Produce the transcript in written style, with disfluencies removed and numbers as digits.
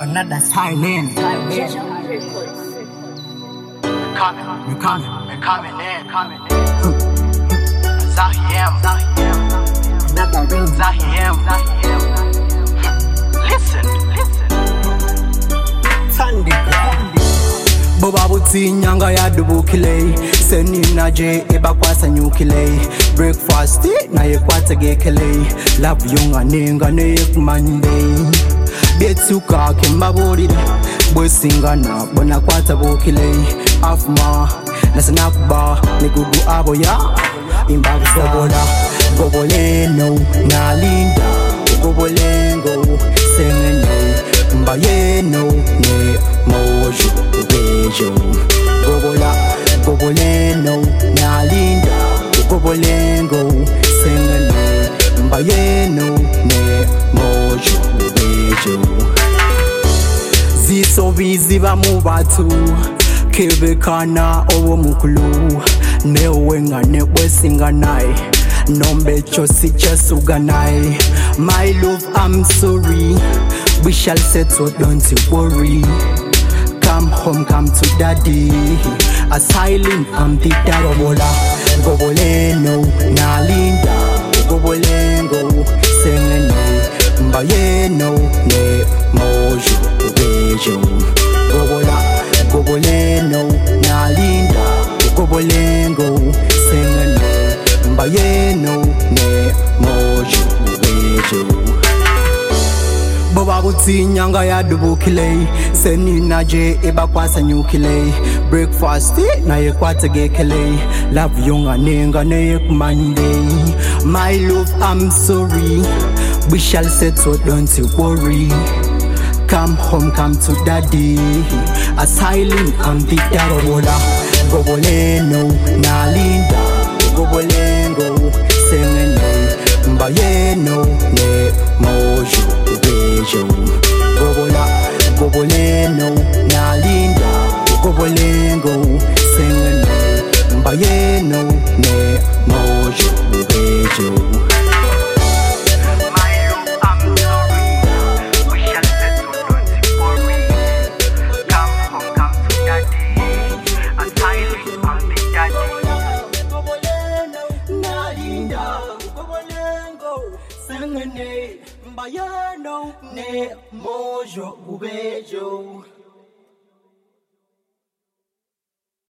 Another silent. We're coming in. Zahiem. Another ring. Zahiem. Listen. Sandy. Boba buti nyanga ya dubukile Seni na je eba kwasa nyukile Breakfast na ye kwata gekele Love yunga ninga ne yek Monday Betuka kemba borida Boy singa na bona kwata bukile Afma nasa nakba ne gugu abo ya Imbagu sabola Goboleno na linda Gobolengo sengene Mbayeno ne mojo Goboleno nalinda Gobolengo sengene Mbayeno ne mojo bejo Ziso viziba mu batu Kebekana owo mukulu Newenga nekwesinga nae Nombecho sichesuga nae My love I'm sorry We shall settle, don't you worry Come home, come to daddy Asylum, I'm the dad Goboleno, nalinda Gobolengo, sengene Mbayeno, ne mojo, bejo Goboleno, nalinda Gobolengo, sengene Mbayeno, ne mojo, bejo Boba buti nyanga ya dubukile Seni na je eba kwasa nyukile Breakfast na ye kwata gekele Love yunga ninga ne yek Monday My love I'm sorry We shall settle don't you worry Come home come to daddy Asylum I'm the dad Goboleno nalinda Gobolengo sengene Mbayeno ne mojo Goboleno nalinda Gobolengo sengene Mbayeno ne mojo bejo Mbayeno ne mojo bejo